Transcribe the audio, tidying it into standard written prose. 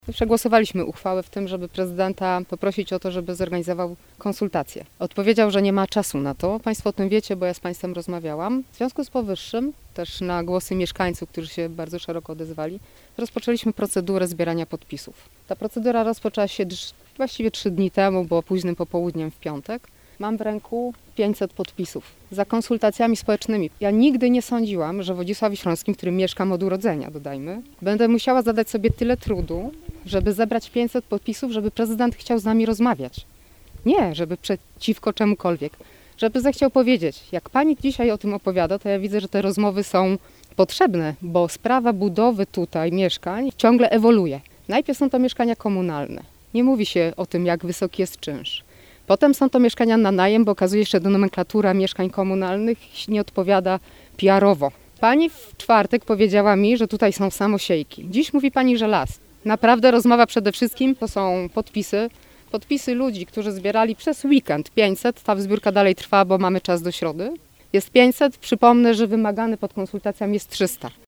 Przegłosowaliśmy uchwałę w tym, żeby prezydenta poprosić o to, żeby zorganizował konsultacje. Odpowiedział, że nie ma czasu na to. Państwo o tym wiecie, bo ja z Państwem rozmawiałam. W związku z powyższym, też na głosy mieszkańców, którzy się bardzo szeroko odezwali, rozpoczęliśmy procedurę zbierania podpisów. Ta procedura rozpoczęła się właściwie 3 dni temu, było późnym popołudniem w piątek. Mam w ręku 500 podpisów za konsultacjami społecznymi. Ja nigdy nie sądziłam, że w Wodzisławiu Śląskim, w którym mieszkam od urodzenia, dodajmy, będę musiała zadać sobie tyle trudu, żeby zebrać 500 podpisów, żeby prezydent chciał z nami rozmawiać. Nie, żeby przeciwko czemukolwiek. Żeby zechciał powiedzieć, jak pani dzisiaj o tym opowiada, to ja widzę, że te rozmowy są potrzebne, bo sprawa budowy tutaj mieszkań ciągle ewoluuje. Najpierw są to mieszkania komunalne. Nie mówi się o tym, jak wysoki jest czynsz. Potem są to mieszkania na najem, bo okazuje się, że nomenklatura mieszkań komunalnych nie odpowiada PR-owo. Pani w czwartek powiedziała mi, że tutaj są samosiejki. Dziś mówi pani, że las. Naprawdę rozmowa przede wszystkim to są podpisy ludzi, którzy zbierali przez weekend 500. Ta zbiórka dalej trwa, bo mamy czas do środy. Jest 500. Przypomnę, że wymagany pod konsultacjami jest 300.